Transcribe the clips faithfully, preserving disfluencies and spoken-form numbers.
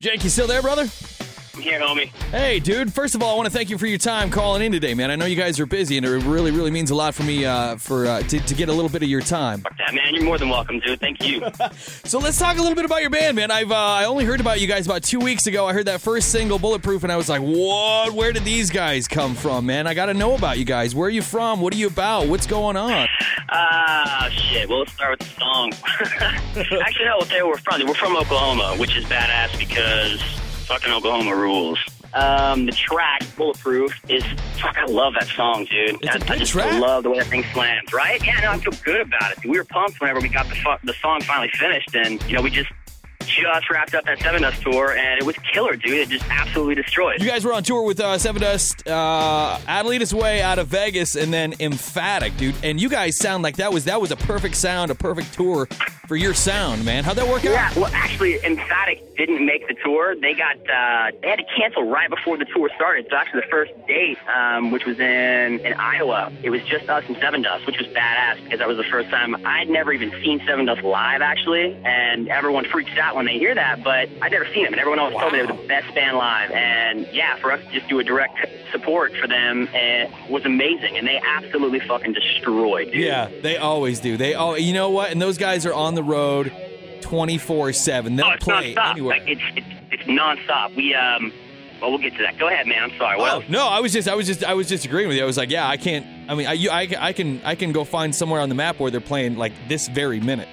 Jake, you still there, brother? I'm here, homie. Hey, dude. First of all, I want to thank you for your time calling in today, man. I know you guys are busy, and it really, really means a lot for me uh, for uh, to, to get a little bit of your time. Fuck that, man. You're more than welcome, dude. Thank you. So let's talk a little bit about your band, man. I've uh, I only heard about you guys about two weeks ago. I heard that first single, Bulletproof, and I was like, what? Where did these guys come from, man? I got to know about you guys. Where are you from? What are you about? What's going on? Ah, uh, shit. Well, let's start with the song. Actually, no, we'll tell you where we're from. We're from Oklahoma, which is badass because fucking Oklahoma rules. Um, the track, Bulletproof, is, fuck, I love that song, dude. It's a good I just track. love the way that thing slams, right? Yeah, no, I feel good about it. We were pumped whenever we got the fu- the song finally finished, and, you know, we just just wrapped up that Seven Dust tour, and it was killer, dude. It just absolutely destroyed. You guys were on tour with uh, Seven Dust, uh, Adelita's Way out of Vegas, and then Emphatic, dude. And you guys sound like that was that was a perfect sound, a perfect tour for your sound, man. How'd that work out? Yeah, well, actually, Emphatic didn't make the tour. They got uh, they had to cancel right before the tour started. So actually, the first date, um, which was in in Iowa, it was just us and Seven Dust, which was badass because that was the first time I'd never even seen Seven Dust live, actually, and everyone freaks out when they hear that. But I'd never seen them, and everyone always Wow. told me they were the best band live. And yeah, for us to just do a direct support for them uh, was amazing, and they absolutely fucking destroyed, dude. Yeah, they always do. They all, you know what? And those guys are on the road twenty-four seven. They'll Oh, it's play nonstop. anywhere. Like, it's, it's it's nonstop. We um, well, we'll get to that. Go ahead, man. I'm sorry. What Oh else? no! I was just, I was just, I was just agreeing with you. I was like, yeah, I can't. I mean, I, you, I, I can, I can go find somewhere on the map where they're playing like this very minute.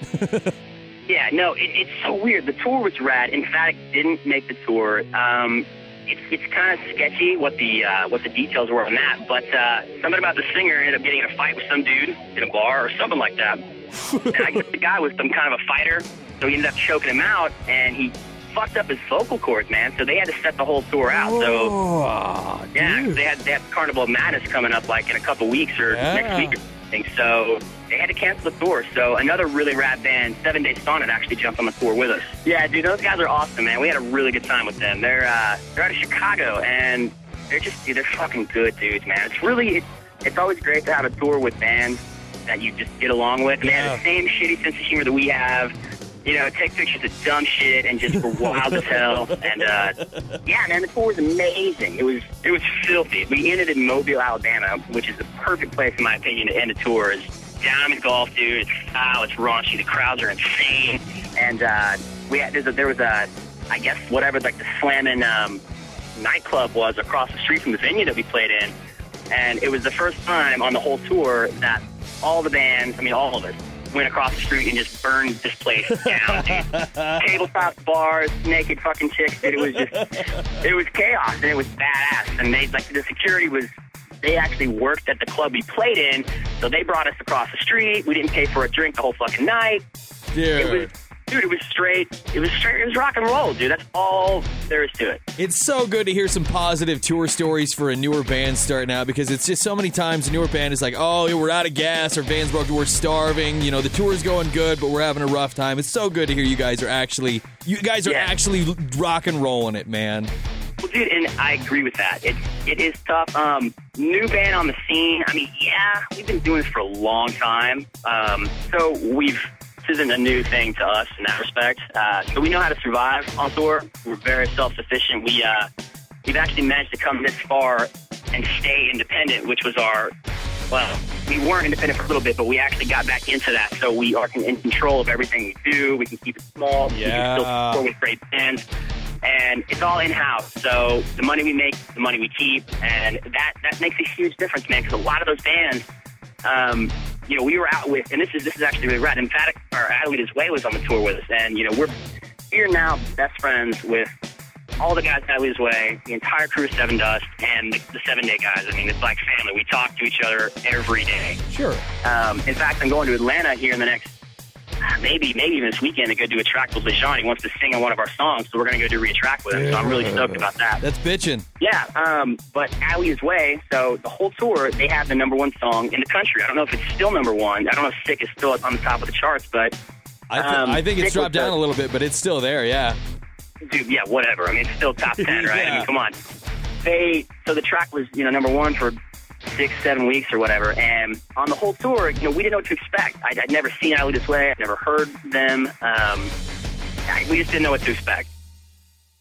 Yeah, no, it, it's so weird. The tour was rad. Emphatic didn't make the tour. Um, it's it's kind of sketchy what the uh, what the details were on that, but uh, something about the singer ended up getting in a fight with some dude in a bar or something like that. And I guess the guy was some kind of a fighter, so he ended up choking him out, and he fucked up his vocal cords, man. So they had to set the whole tour out. So Oh, yeah, 'cause dude. they had they had Carnival of Madness coming up like in a couple weeks or Yeah. next week or something. So they had to cancel the tour. So another really rad band, Seven Day Sonnet, actually jumped on the tour with us. Yeah, dude, those guys are awesome, man. We had a really good time with them. They're uh, they're out of Chicago, and they're just dude, they're fucking good dudes, man. It's really it's, it's always great to have a tour with bands that you just get along with. And they have the same shitty sense of humor that we have. You know, take pictures of dumb shit and just were wild as hell. And uh, yeah, man, the tour was amazing. It was it was filthy. We ended in Mobile, Alabama, which is the perfect place, in my opinion, to end a tour. Is Diamond Golf, dude. It's foul, it's raunchy. The crowds are insane. And uh, we had there's a, there was a, I guess whatever like the slamming um, nightclub was across the street from the venue that we played in. And it was the first time on the whole tour that all the bands, I mean all of us, went across the street and just burned this place down, dude. Tabletop bars, naked fucking chicks, dude. It was just, it was chaos, and it was badass. And they, like, the security was, they actually worked at the club we played in, so they brought us across the street. We didn't pay for a drink the whole fucking night. Dude. It was, dude, it was straight, it was straight, it was rock and roll, dude. That's all there is to it. It's so good to hear some positive tour stories for a newer band starting out, because it's just so many times a newer band is like, oh, we're out of gas, our band's broken, we're starving, you know, the tour's going good, but we're having a rough time. It's so good to hear you guys are actually, you guys are Yeah. actually rock and rolling it, man. Well, dude, and I agree with that. It it is tough. Um, new band on the scene. I mean, yeah, we've been doing this for a long time. Um, so we've this isn't a new thing to us in that respect. Uh, so we know how to survive on tour. We're very self-sufficient. We uh, we've actually managed to come this far and stay independent, which was our. Well, we weren't independent for a little bit, but we actually got back into that. So we are in control of everything we do. We can keep it small. We can still Yeah. tour with great bands. And it's all in-house, so the money we make, the money we keep, and that, that makes a huge difference, man, because a lot of those bands, um, you know, we were out with, and this is this is actually really rad, Emphatic, or Adelita's Way was on the tour with us, and, you know, we're, we're now best friends with all the guys at Adelita's Way, the entire crew of Seven Dust, and the, the Seven Day guys. I mean, it's like family. We talk to each other every day. Sure. Um, in fact, I'm going to Atlanta here in the next, maybe maybe even this weekend to go do a track with LeJean. He wants to sing on one of our songs, so we're going to go do a track with him. So I'm really stoked about that. That's bitchin'. Yeah, um, but Alley's Way, so the whole tour, they have the number one song in the country. I don't know if it's still number one. I don't know if Sick is still on the top of the charts, but I, th- Um, I think it's Nick dropped was down the- a little bit, but it's still there, yeah. dude, yeah, whatever. I mean, it's still top ten, right? I Yeah. mean, come on. They, so the track was, you know, number one for six, seven weeks or whatever. And on the whole tour, you know, we didn't know what to expect. I'd, I'd never seen Alley This Way. I'd never heard them. Um, I, we just didn't know what to expect.